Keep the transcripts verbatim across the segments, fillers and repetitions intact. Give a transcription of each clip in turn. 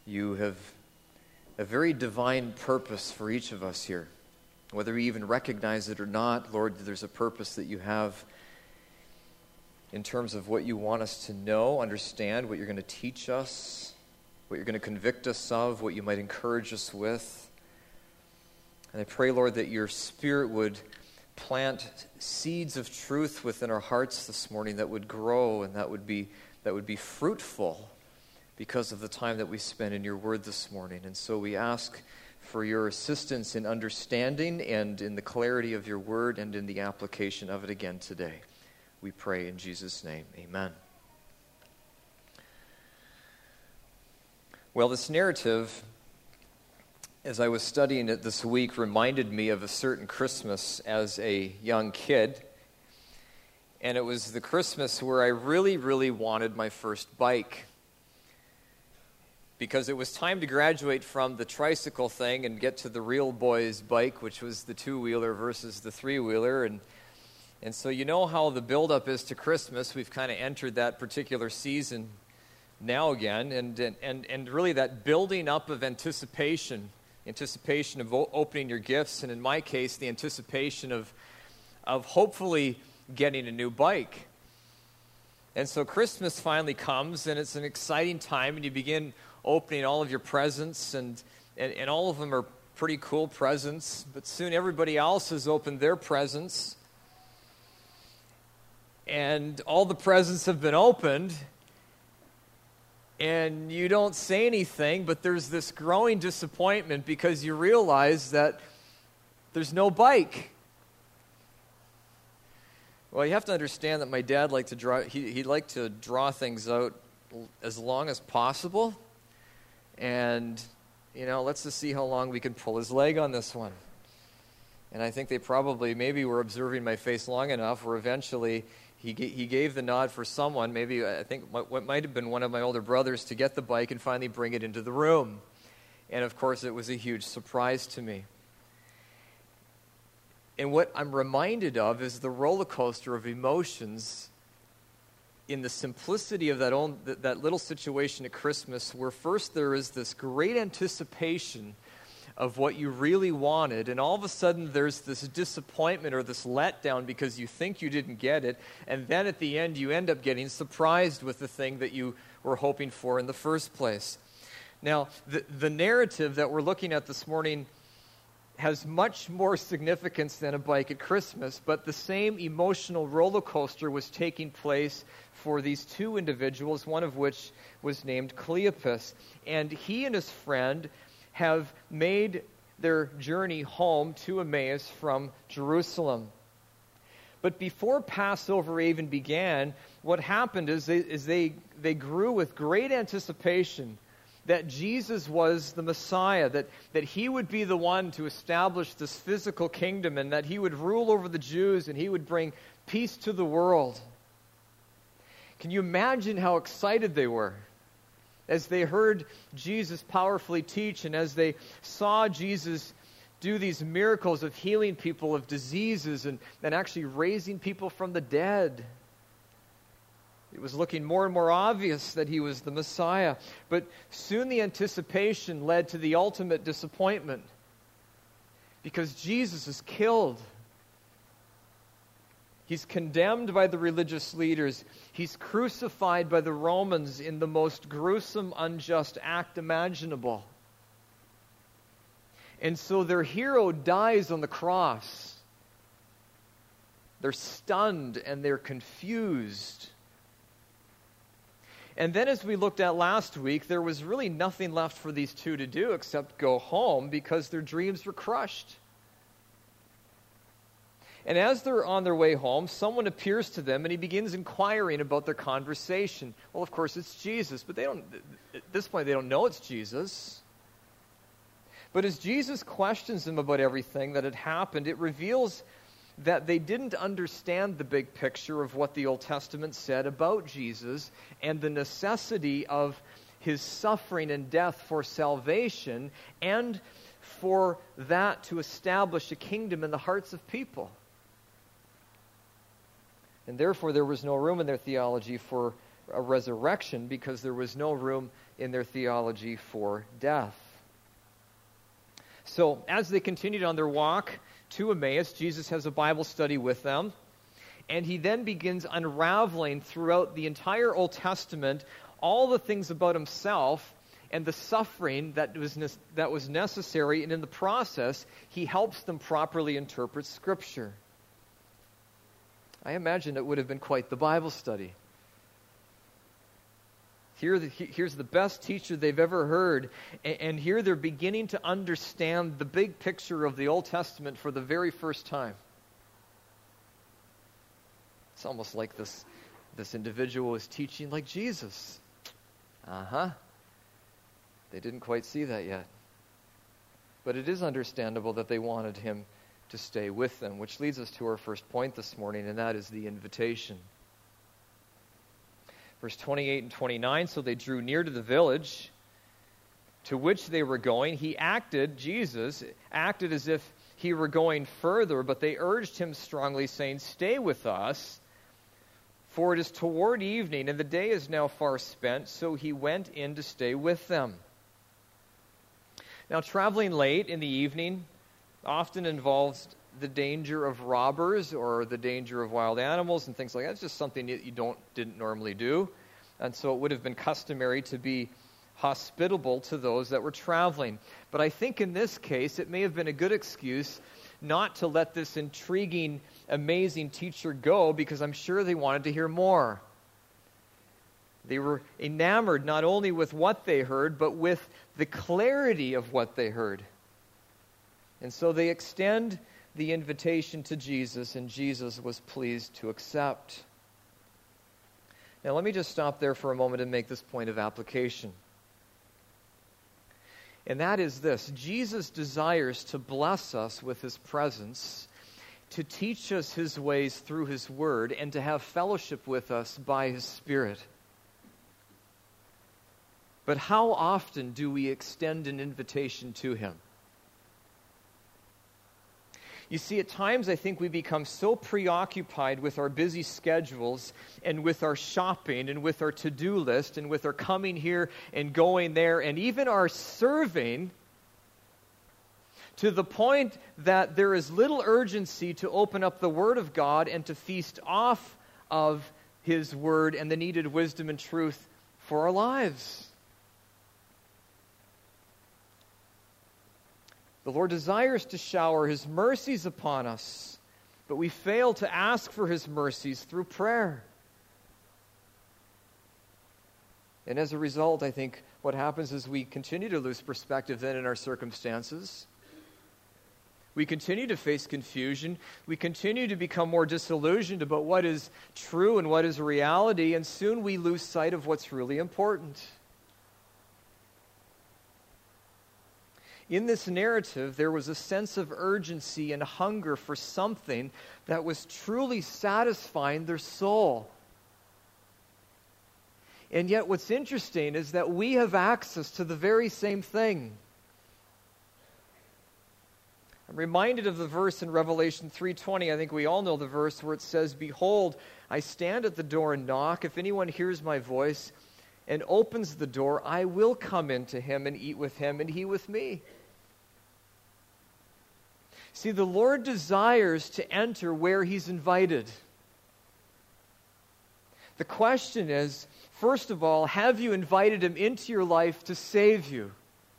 You have a very divine purpose for each of us here. Whether we even recognize it or not, Lord, there's a purpose that you have in terms of what you want us to know, understand, what you're going to teach us, what you're going to convict us of, what you might encourage us with. And I pray, Lord, that your Spirit would plant seeds of truth within our hearts this morning that would grow and that would be that would be fruitful because of the time that we spend in your word this morning. And so we ask for your assistance in understanding and in the clarity of your word and in the application of it again today. We pray in Jesus' name. Amen. Well, this narrative, as I was studying it this week, reminded me of a certain Christmas as a young kid. And it was the Christmas where I really, really wanted my first bike. Because it was time to graduate from the tricycle thing and get to the real boy's bike, which was the two-wheeler versus the three-wheeler. And and so you know how the buildup is to Christmas. We've kind of entered that particular season now again. And, and, and, and really that building up of anticipation, anticipation of o- opening your gifts, and in my case, the anticipation of of hopefully getting a new bike. And so Christmas finally comes, and it's an exciting time, and you begin opening all of your presents, and, and, and all of them are pretty cool presents, but soon everybody else has opened their presents, and all the presents have been opened, and you don't say anything, but there's this growing disappointment because you realize that there's no bike. Well, you have to understand that my dad liked to draw, he, he liked to draw things out as long as possible. And, you know, let's just see how long we can pull his leg on this one. And I think they probably, maybe were observing my face long enough where eventually he g- he gave the nod for someone, maybe I think what, what might have been one of my older brothers, to get the bike and finally bring it into the room. And, of course, it was a huge surprise to me. And what I'm reminded of is the roller coaster of emotions in the simplicity of that own that, that little situation at Christmas, where first there is this great anticipation of what you really wanted, and all of a sudden there's this disappointment or this letdown because you think you didn't get it, and then at the end you end up getting surprised with the thing that you were hoping for in the first place. Now, the, the narrative that we're looking at this morning has much more significance than a bike at Christmas, but the same emotional roller coaster was taking place for these two individuals, one of which was named Cleopas. And he and his friend have made their journey home to Emmaus from Jerusalem. But before Passover even began, what happened is they, is they, they grew with great anticipation that Jesus was the Messiah, that, that he would be the one to establish this physical kingdom, and that he would rule over the Jews, and he would bring peace to the world. Can you imagine how excited they were as they heard Jesus powerfully teach, and as they saw Jesus do these miracles of healing people of diseases and, and actually raising people from the dead? It was looking more and more obvious that he was the Messiah. But soon the anticipation led to the ultimate disappointment, because Jesus is killed. He's condemned by the religious leaders. He's crucified by the Romans in the most gruesome, unjust act imaginable. And so their hero dies on the cross. They're stunned and they're confused. And then, as we looked at last week, there was really nothing left for these two to do except go home, because their dreams were crushed. And as they're on their way home, someone appears to them, and he begins inquiring about their conversation. Well, of course, it's Jesus, but they don't. At this point, they don't know it's Jesus. But as Jesus questions them about everything that had happened, it reveals that they didn't understand the big picture of what the Old Testament said about Jesus and the necessity of his suffering and death for salvation, and for that to establish a kingdom in the hearts of people. And therefore there was no room in their theology for a resurrection, because there was no room in their theology for death. So, as they continued on their walk to Emmaus, Jesus has a Bible study with them, and he then begins unraveling throughout the entire Old Testament all the things about himself and the suffering that was ne- that was necessary, and in the process, he helps them properly interpret Scripture. I imagine it would have been quite the Bible study. Here, the, here's the best teacher they've ever heard, and, and here they're beginning to understand the big picture of the Old Testament for the very first time. It's almost like this, this individual is teaching like Jesus. Uh-huh. They didn't quite see that yet. But it is understandable that they wanted him to stay with them, which leads us to our first point this morning, and that is the invitation. Verse twenty-eight and twenty-nine, so they drew near to the village to which they were going. He acted, Jesus, acted as if he were going further, but they urged him strongly, saying, "Stay with us, for it is toward evening, and the day is now far spent." So he went in to stay with them. Now, traveling late in the evening often involves the danger of robbers or the danger of wild animals and things like that. It's just something that you don't didn't normally do. And so it would have been customary to be hospitable to those that were traveling. But I think in this case, it may have been a good excuse not to let this intriguing, amazing teacher go, because I'm sure they wanted to hear more. They were enamored not only with what they heard, but with the clarity of what they heard. And so they extend the invitation to Jesus, and Jesus was pleased to accept. Now let me just stop there for a moment and make this point of application. And that is this: Jesus desires to bless us with his presence, to teach us his ways through his word, and to have fellowship with us by his Spirit. But how often do we extend an invitation to him? You see, at times I think we become so preoccupied with our busy schedules and with our shopping and with our to-do list and with our coming here and going there and even our serving, to the point that there is little urgency to open up the Word of God and to feast off of his Word and the needed wisdom and truth for our lives. The Lord desires to shower his mercies upon us, but we fail to ask for his mercies through prayer. And as a result, I think what happens is we continue to lose perspective then in our circumstances. We continue to face confusion. We continue to become more disillusioned about what is true and what is reality, and soon we lose sight of what's really important. In this narrative, there was a sense of urgency and hunger for something that was truly satisfying their soul. And yet what's interesting is that we have access to the very same thing. I'm reminded of the verse in Revelation three twenty. I think we all know the verse where it says, "Behold, I stand at the door and knock. If anyone hears my voice and opens the door, I will come into him and eat with him and he with me." See, the Lord desires to enter where he's invited. The question is, first of all, have you invited him into your life to save you?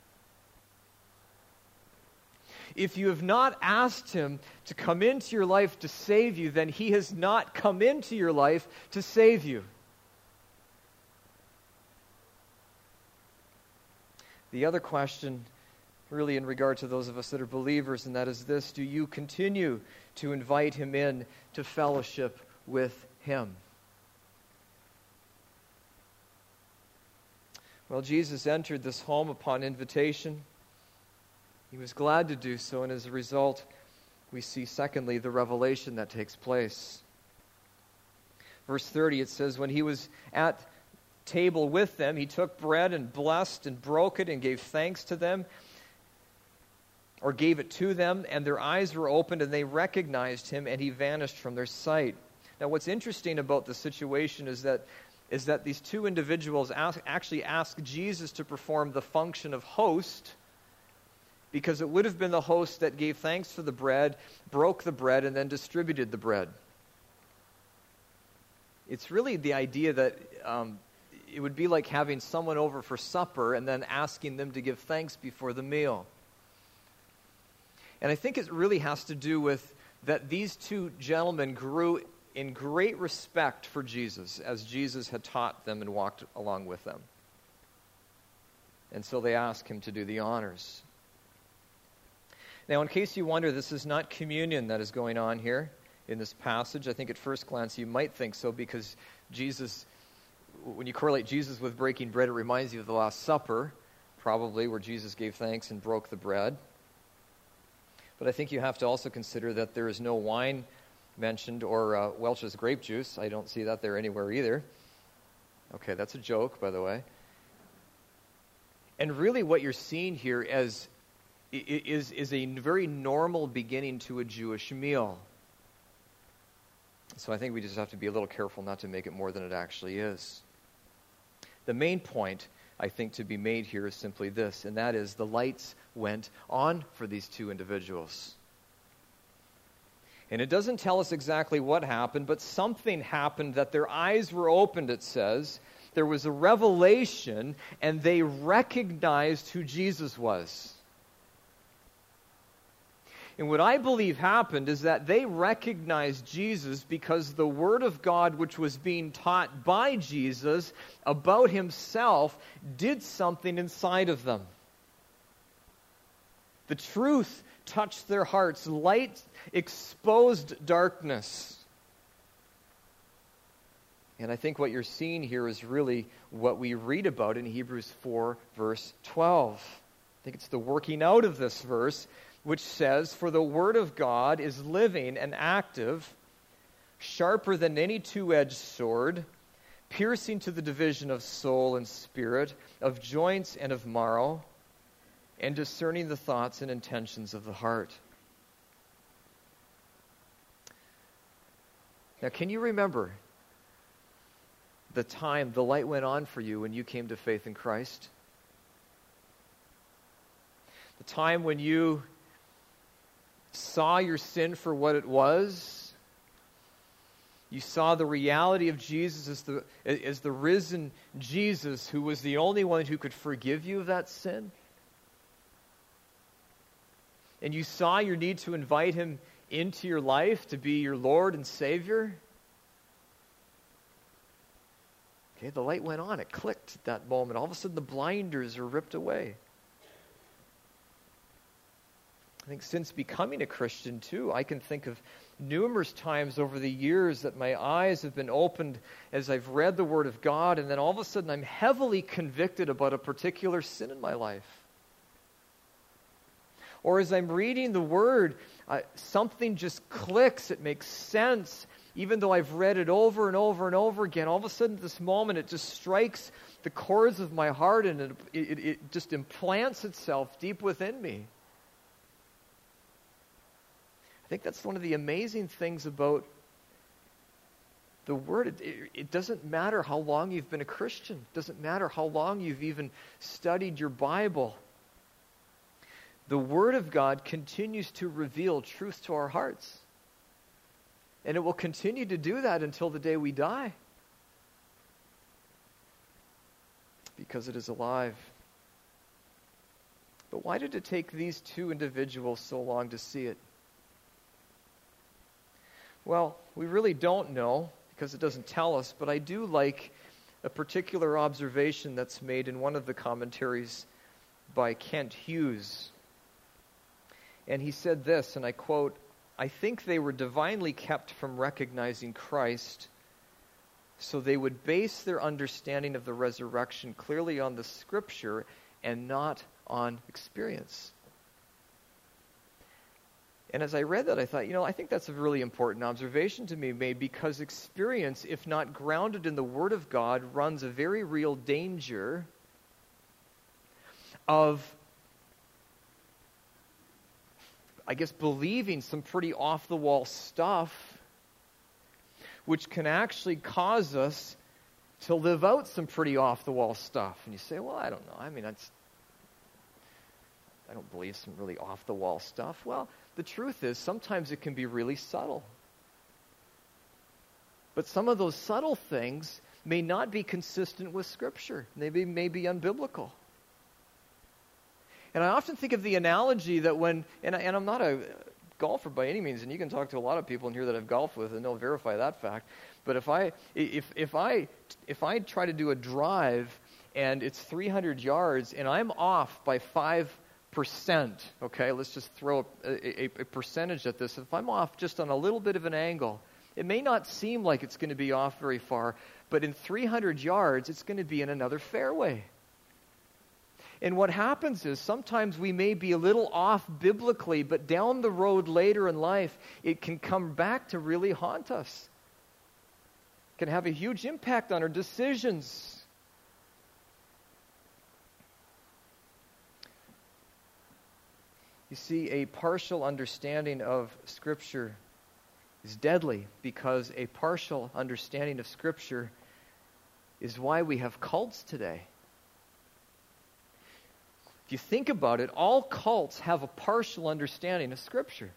If you have not asked him to come into your life to save you, then he has not come into your life to save you. The other question, really in regard to those of us that are believers, and that is this: do you continue to invite him in to fellowship with him? Well, Jesus entered this home upon invitation. He was glad to do so, and as a result, we see, secondly, the revelation that takes place. Verse thirty, it says, when he was at table with them, he took bread and blessed and broke it and gave thanks to them, or gave it to them, and their eyes were opened and they recognized him, and he vanished from their sight. Now, what's interesting about the situation is that is that these two individuals ask, actually ask Jesus to perform the function of host, because it would have been the host that gave thanks for the bread, broke the bread, and then distributed the bread. It's really the idea that um, it would be like having someone over for supper and then asking them to give thanks before the meal. And I think it really has to do with that these two gentlemen grew in great respect for Jesus as Jesus had taught them and walked along with them. And so they ask him to do the honors. Now, in case you wonder, this is not communion that is going on here in this passage. I think at first glance you might think so, because Jesus, when you correlate Jesus with breaking bread, it reminds you of the Last Supper, probably, where Jesus gave thanks and broke the bread. But I think you have to also consider that there is no wine mentioned or uh, Welch's grape juice. I don't see that there anywhere either. Okay, that's a joke, by the way. And really what you're seeing here as is, is a very normal beginning to a Jewish meal. So I think we just have to be a little careful not to make it more than it actually is. The main point, I think, to be made here is simply this, and that is the lights went on for these two individuals. And it doesn't tell us exactly what happened, but something happened that their eyes were opened, it says. There was a revelation, and they recognized who Jesus was. And what I believe happened is that they recognized Jesus because the Word of God, which was being taught by Jesus about himself, did something inside of them. The truth touched their hearts. Light exposed darkness. And I think what you're seeing here is really what we read about in Hebrews four, verse twelve. I think it's the working out of this verse, which says, "For the word of God is living and active, sharper than any two-edged sword, piercing to the division of soul and spirit, of joints and of marrow, and discerning the thoughts and intentions of the heart." Now, can you remember the time the light went on for you when you came to faith in Christ? The time when you saw your sin for what it was. You saw the reality of Jesus as the, as the risen Jesus, who was the only one who could forgive you of that sin. And you saw your need to invite him into your life to be your Lord and Savior. Okay, the light went on. It clicked at that moment. All of a sudden the blinders are ripped away. I think since becoming a Christian, too, I can think of numerous times over the years that my eyes have been opened as I've read the Word of God, and then all of a sudden I'm heavily convicted about a particular sin in my life. Or as I'm reading the Word, uh, something just clicks, it makes sense. Even though I've read it over and over and over again, all of a sudden at this moment it just strikes the chords of my heart, and it, it, it just implants itself deep within me. I think that's one of the amazing things about the Word. It, it, it doesn't matter how long you've been a Christian. It doesn't matter how long you've even studied your Bible. The Word of God continues to reveal truth to our hearts. And it will continue to do that until the day we die. Because it is alive. But why did it take these two individuals so long to see it? Well, we really don't know because it doesn't tell us, but I do like a particular observation that's made in one of the commentaries by Kent Hughes. And he said this, and I quote, "I think they were divinely kept from recognizing Christ, so they would base their understanding of the resurrection clearly on the Scripture and not on experience." And as I read that, I thought, you know, I think that's a really important observation to be made, because experience, if not grounded in the Word of God, runs a very real danger of, I guess, believing some pretty off-the-wall stuff, which can actually cause us to live out some pretty off-the-wall stuff. And you say, well, I don't know. I mean, that's, I don't believe some really off-the-wall stuff. Well, the truth is, sometimes it can be really subtle. But some of those subtle things may not be consistent with Scripture. They may, may be unbiblical. And I often think of the analogy that when, and, I, and I'm not a golfer by any means, and you can talk to a lot of people in here that I've golfed with, and they'll verify that fact. But if I, if, if I, if I try to do a drive, and it's three hundred yards, and I'm off by five percent, okay, let's just throw a, a, a percentage at this. If I'm off just on a little bit of an angle, it may not seem like it's going to be off very far, but in three hundred yards, it's going to be in another fairway. And what happens is sometimes we may be a little off biblically, but down the road later in life, it can come back to really haunt us. It can have a huge impact on our decisions. You see, a partial understanding of Scripture is deadly, because a partial understanding of Scripture is why we have cults today. If you think about it, all cults have a partial understanding of Scripture.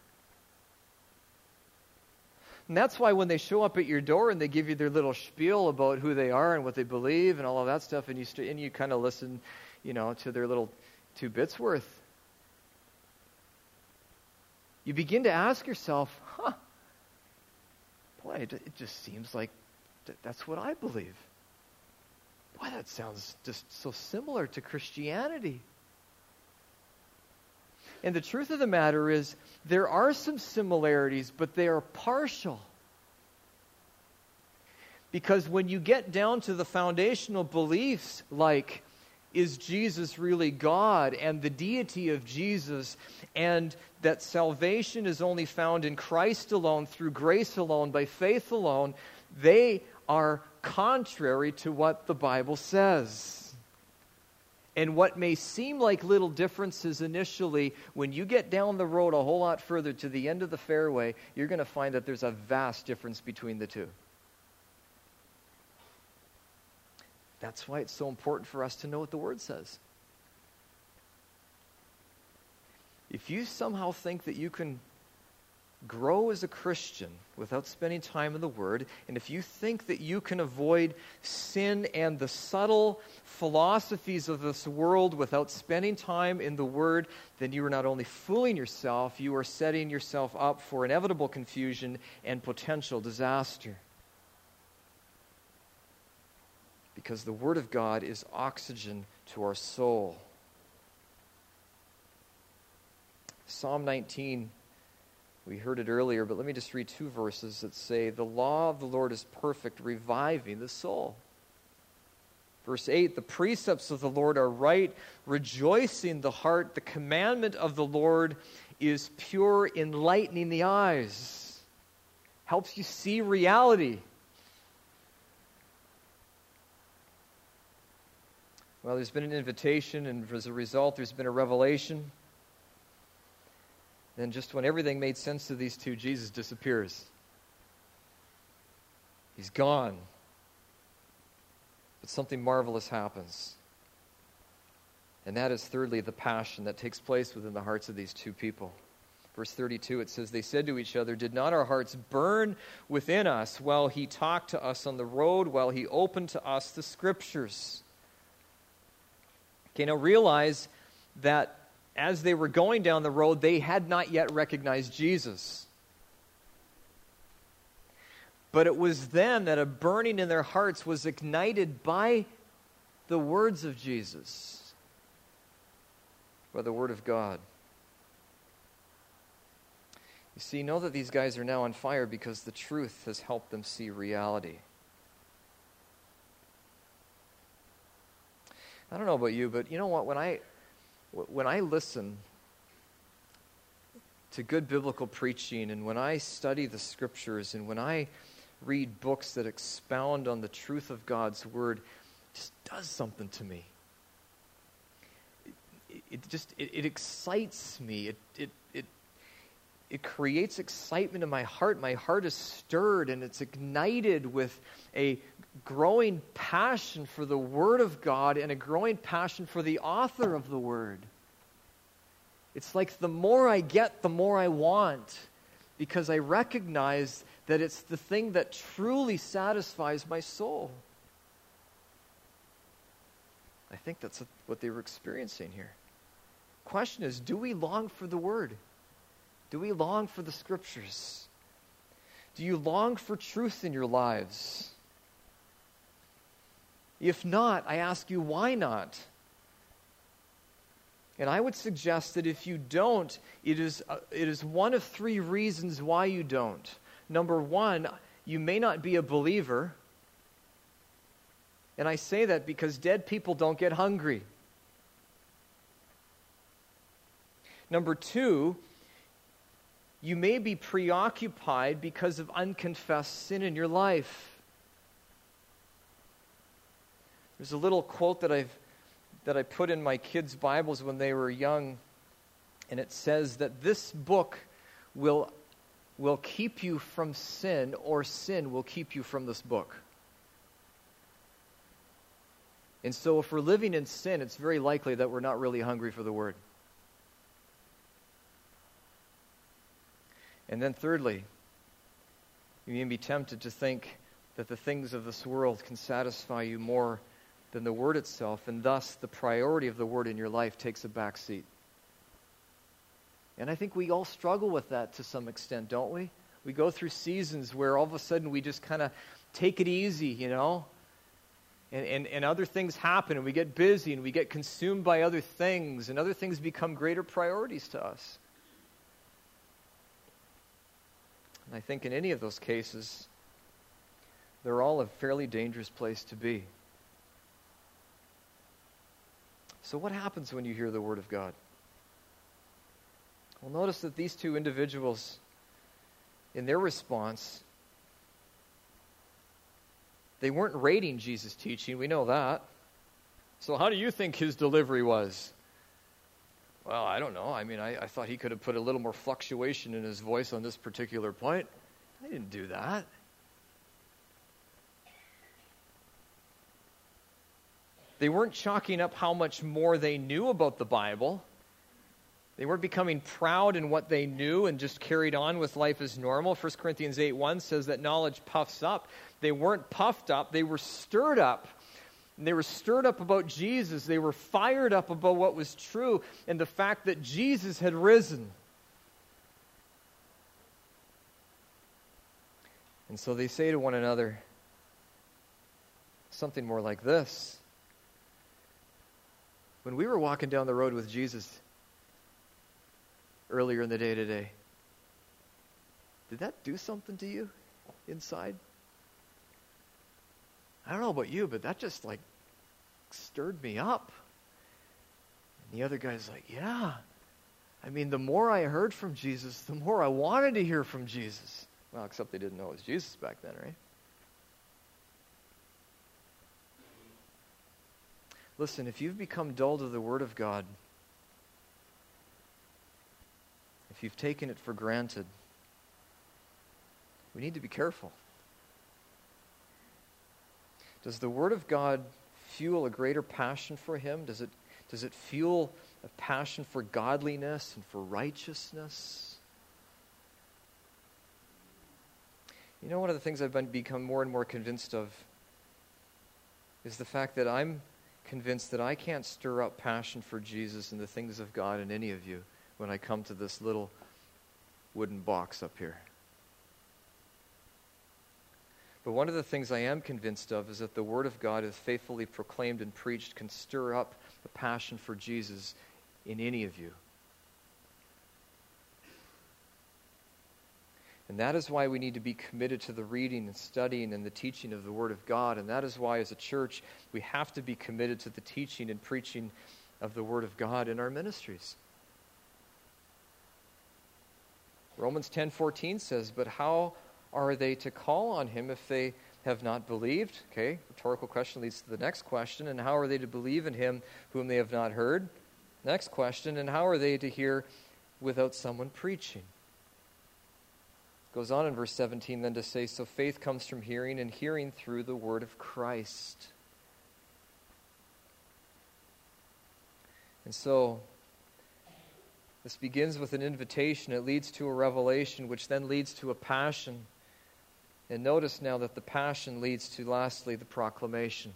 And that's why when they show up at your door and they give you their little spiel about who they are and what they believe and all of that stuff, and you st- and you kind of listen, you know, to their little two bits worth, you begin to ask yourself, huh, boy, it, it just seems like th- that's what I believe. Boy, that sounds just so similar to Christianity. And the truth of the matter is, there are some similarities, but they are partial. Because when you get down to the foundational beliefs like, is Jesus really God, and the deity of Jesus, and that salvation is only found in Christ alone, through grace alone, by faith alone, they are contrary to what the Bible says. And what may seem like little differences initially, when you get down the road a whole lot further to the end of the fairway, you're going to find that there's a vast difference between the two. That's why it's so important for us to know what the Word says. If you somehow think that you can grow as a Christian without spending time in the Word, and if you think that you can avoid sin and the subtle philosophies of this world without spending time in the Word, then you are not only fooling yourself, you are setting yourself up for inevitable confusion and potential disaster. Because the Word of God is oxygen to our soul. Psalm nineteen, we heard it earlier, but let me just read two verses that say, the law of the Lord is perfect, reviving the soul. Verse eight, the precepts of the Lord are right, rejoicing the heart. The commandment of the Lord is pure, enlightening the eyes. Helps you see reality. Well, there's been an invitation, and as a result, there's been a revelation. Then just when everything made sense to these two, Jesus disappears. He's gone. But something marvelous happens. And that is, thirdly, the passion that takes place within the hearts of these two people. Verse thirty-two, it says, they said to each other, did not our hearts burn within us while he talked to us on the road, while he opened to us the Scriptures? Okay, now realize that as they were going down the road, they had not yet recognized Jesus. But it was then that a burning in their hearts was ignited by the words of Jesus, by the Word of God. You see, know that these guys are now on fire because the truth has helped them see reality. I don't know about you, but you know what? When I when I listen to good biblical preaching, and when I study the Scriptures, and when I read books that expound on the truth of God's Word, it just does something to me. It, it just it, it excites me. It it it it creates excitement in my heart. My heart is stirred and it's ignited with a growing passion for the Word of God and a growing passion for the author of the Word. It's like the more I get, the more I want, because I recognize that it's the thing that truly satisfies my soul. I think that's what they were experiencing here. Question is, do we long for the Word? Do we long for the Scriptures? Do you long for truth in your lives? If not, I ask you, why not? And I would suggest that if you don't, it is, uh, it is one of three reasons why you don't. Number one, you may not be a believer. And I say that because dead people don't get hungry. Number two, you may be preoccupied because of unconfessed sin in your life. There's a little quote that I've that I put in my kids' Bibles when they were young, and it says that this book will will keep you from sin, or sin will keep you from this book. And so if we're living in sin, it's very likely that we're not really hungry for the Word. And then thirdly, you may be tempted to think that the things of this world can satisfy you more than the Word itself, and thus the priority of the Word in your life takes a back seat. And I think we all struggle with that to some extent, don't we? We go through seasons where all of a sudden we just kind of take it easy, you know? And, and, and other things happen, and we get busy, and we get consumed by other things, and other things become greater priorities to us. And I think in any of those cases, they're all a fairly dangerous place to be. So what happens when you hear the Word of God? Well, notice that these two individuals, in their response, they weren't rating Jesus' teaching. We know that. So how do you think his delivery was? Well, I don't know. I mean, I, I thought he could have put a little more fluctuation in his voice on this particular point. I didn't do that. They weren't chalking up how much more they knew about the Bible. They weren't becoming proud in what they knew and just carried on with life as normal. First Corinthians eight one says that knowledge puffs up. They weren't puffed up. They were stirred up. And they were stirred up about Jesus. They were fired up about what was true and the fact that Jesus had risen. And so they say to one another something more like this. When we were walking down the road with Jesus earlier in the day today, did that do something to you inside? I don't know about you, but that just like stirred me up. And the other guy's like, yeah. I mean, the more I heard from Jesus, the more I wanted to hear from Jesus. Well, except they didn't know it was Jesus back then, right? Listen, if you've become dull to the Word of God, if you've taken it for granted, we need to be careful. Does the Word of God fuel a greater passion for Him? Does it, does it fuel a passion for godliness and for righteousness? You know, one of the things I've been, become more and more convinced of is the fact that I'm convinced that I can't stir up passion for Jesus and the things of God in any of you when I come to this little wooden box up here. But one of the things I am convinced of is that the Word of God, if faithfully proclaimed and preached, can stir up the passion for Jesus in any of you. And that is why we need to be committed to the reading and studying and the teaching of the Word of God. And that is why, as a church, we have to be committed to the teaching and preaching of the Word of God in our ministries. Romans ten fourteen says, "But how are they to call on Him if they have not believed?" Okay, rhetorical question leads to the next question. And how are they to believe in Him whom they have not heard? Next question. And how are they to hear without someone preaching? Goes on in verse seventeen then to say, so faith comes from hearing, and hearing through the word of Christ. And so, this begins with an invitation. It leads to a revelation, which then leads to a passion. And notice now that the passion leads to, lastly, the proclamation.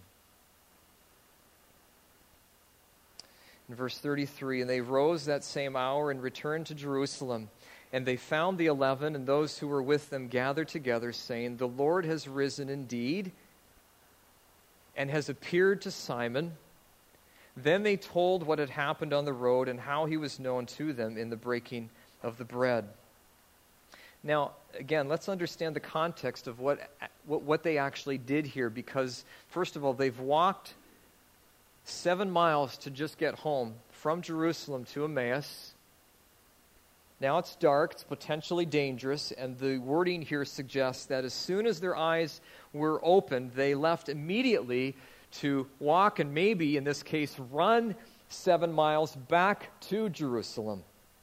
In verse thirty-three, and they rose that same hour and returned to Jerusalem. And they found the eleven and those who were with them gathered together, saying, the Lord has risen indeed and has appeared to Simon. Then they told what had happened on the road and how he was known to them in the breaking of the bread. Now, again, let's understand the context of what, what, what they actually did here, because, first of all, they've walked seven miles to just get home from Jerusalem to Emmaus. Now it's dark, it's potentially dangerous, and the wording here suggests that as soon as their eyes were opened, they left immediately to walk and maybe, in this case, run seven miles back to Jerusalem.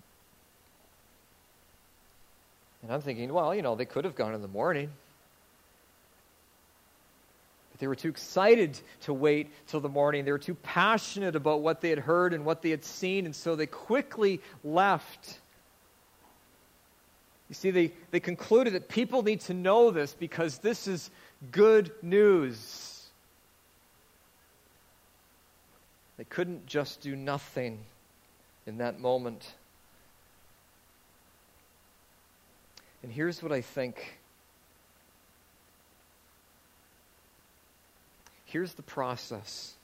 And I'm thinking, well, you know, they could have gone in the morning. But they were too excited to wait till the morning. They were too passionate about what they had heard and what they had seen, and so they quickly left. You see, they, they concluded that people need to know this because this is good news. They couldn't just do nothing in that moment. And here's what I think. Here's the process.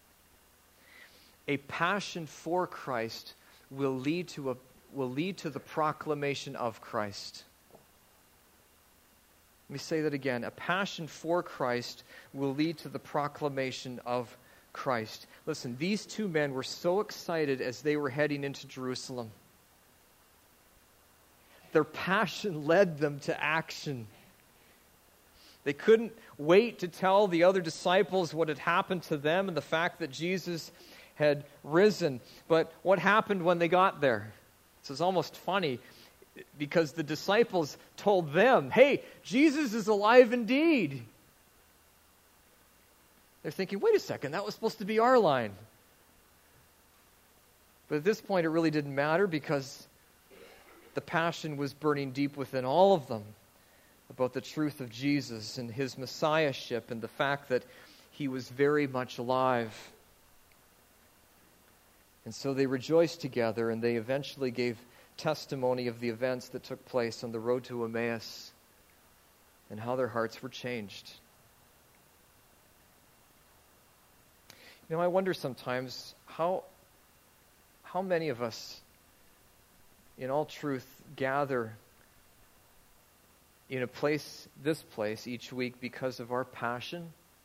A passion for Christ will lead to a will lead to the proclamation of Christ. Let me say that again. A passion for Christ will lead to the proclamation of Christ. Listen, these two men were so excited as they were heading into Jerusalem. Their passion led them to action. They couldn't wait to tell the other disciples what had happened to them and the fact that Jesus had risen. But what happened when they got there? This is almost funny because the disciples told them, hey, Jesus is alive indeed. They're thinking, wait a second, that was supposed to be our line. But at this point, it really didn't matter because the passion was burning deep within all of them about the truth of Jesus and his messiahship and the fact that he was very much alive. And so they rejoiced together, and they eventually gave testimony of the events that took place on the road to Emmaus and how their hearts were changed. You know, I wonder sometimes how, how many of us, in all truth, gather in a place, this place, each week because of our passion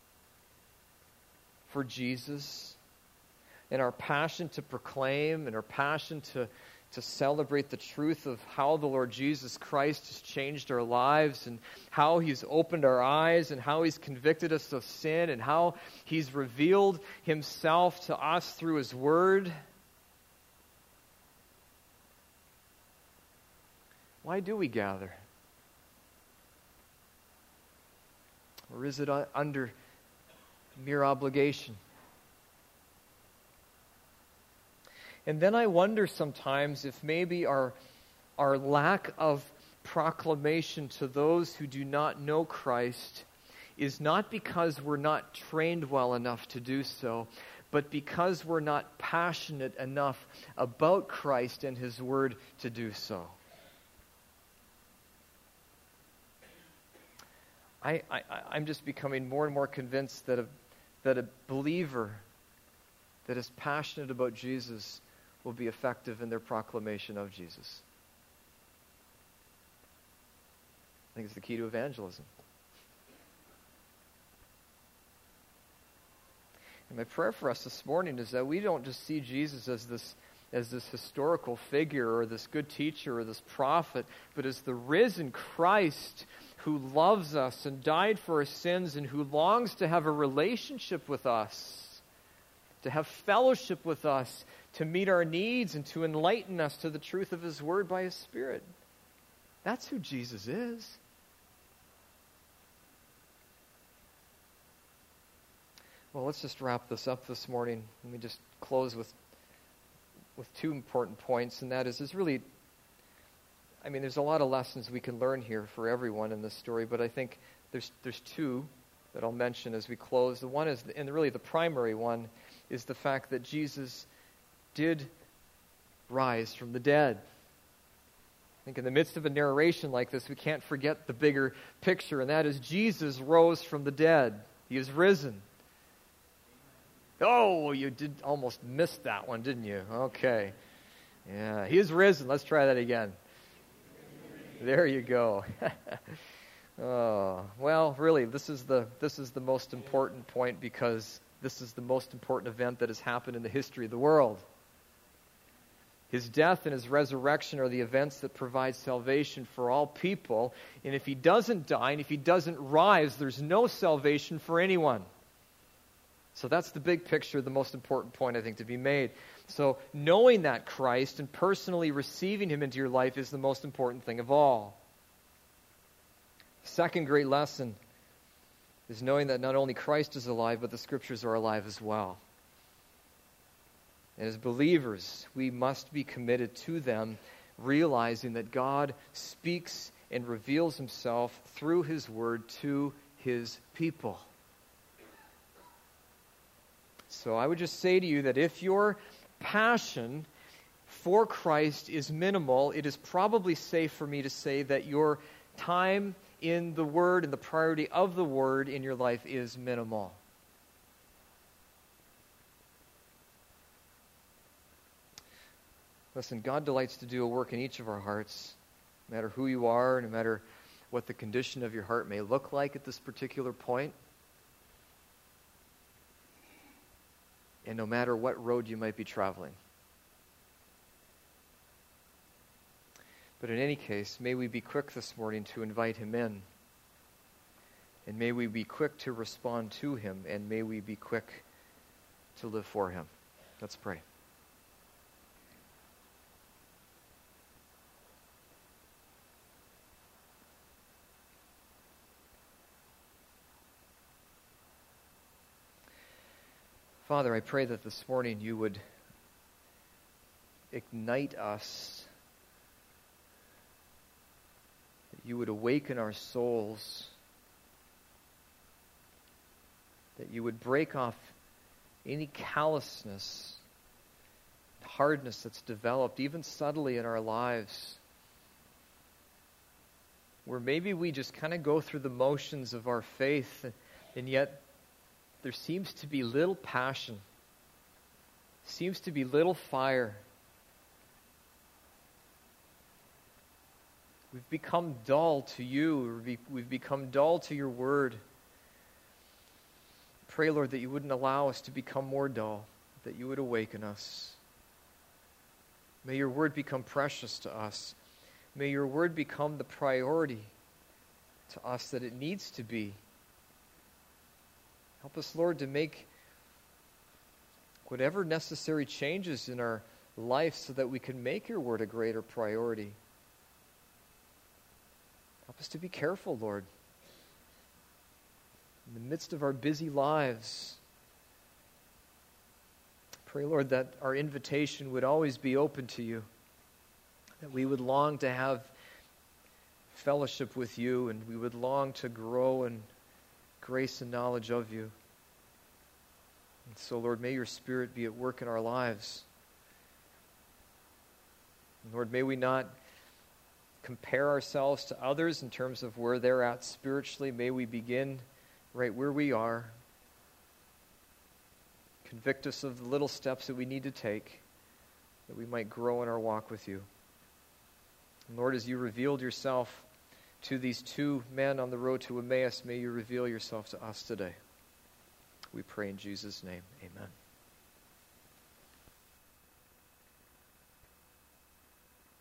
for Jesus, and our passion to proclaim, and our passion to, to celebrate the truth of how the Lord Jesus Christ has changed our lives, and how he's opened our eyes, and how he's convicted us of sin, and how he's revealed himself to us through his word. Why do we gather? Or is it under mere obligation? And then I wonder sometimes if maybe our, our lack of proclamation to those who do not know Christ is not because we're not trained well enough to do so, but because we're not passionate enough about Christ and his word to do so. I, I, I'm just becoming more and more convinced that a, that a believer that is passionate about Jesus will be effective in their proclamation of Jesus. I think it's the key to evangelism. And my prayer for us this morning is that we don't just see Jesus as this, as this historical figure or this good teacher or this prophet, but as the risen Christ who loves us and died for our sins and who longs to have a relationship with us, to have fellowship with us, to meet our needs and to enlighten us to the truth of his word by his Spirit. That's who Jesus is. Well, let's just wrap this up this morning. Let me just close with with two important points, and that is, is really, I mean, there's a lot of lessons we can learn here for everyone in this story, but I think there's there's two that I'll mention as we close. The one is, and really the primary one, is the fact that Jesus did rise from the dead. I think in the midst of a narration like this, we can't forget the bigger picture, and that is Jesus rose from the dead. He is risen. Oh, you did almost miss that one, didn't you? Okay. Yeah, he is risen. Let's try that again. There you go. Oh, well, really, this is the this is the most important point, because this is the most important event that has happened in the history of the world. His death and his resurrection are the events that provide salvation for all people. And if he doesn't die and if he doesn't rise, there's no salvation for anyone. So that's the big picture, the most important point, I think, to be made. So knowing that Christ and personally receiving him into your life is the most important thing of all. Second great lesson is knowing that not only Christ is alive, but the Scriptures are alive as well. And as believers, we must be committed to them, realizing that God speaks and reveals himself through his word to his people. So I would just say to you that if your passion for Christ is minimal, it is probably safe for me to say that your time in the Word and the priority of the Word in your life is minimal. Listen, God delights to do a work in each of our hearts, no matter who you are, no matter what the condition of your heart may look like at this particular point. And no matter what road you might be traveling. But in any case, may we be quick this morning to invite him in. And may we be quick to respond to him. And may we be quick to live for him. Let's pray. Father, I pray that this morning you would ignite us, that you would awaken our souls, that you would break off any callousness, hardness that's developed, even subtly in our lives, where maybe we just kind of go through the motions of our faith, and yet there seems to be little passion, seems to be little fire. We've become dull to you. We've become dull to your word. Pray, Lord, that you wouldn't allow us to become more dull, that you would awaken us. May your word become precious to us. May your word become the priority to us that it needs to be. Help us, Lord, to make whatever necessary changes in our life so that we can make your word a greater priority. Help us to be careful, Lord. In the midst of our busy lives, pray, Lord, that our invitation would always be open to you, that we would long to have fellowship with you, and we would long to grow in grace and knowledge of you. And so, Lord, may your Spirit be at work in our lives. And Lord, may we not compare ourselves to others in terms of where they're at spiritually. May we begin right where we are. Convict us of the little steps that we need to take, that we might grow in our walk with you. And Lord, as you revealed yourself to these two men on the road to Emmaus, may you reveal yourself to us today. We pray in Jesus' name. Amen.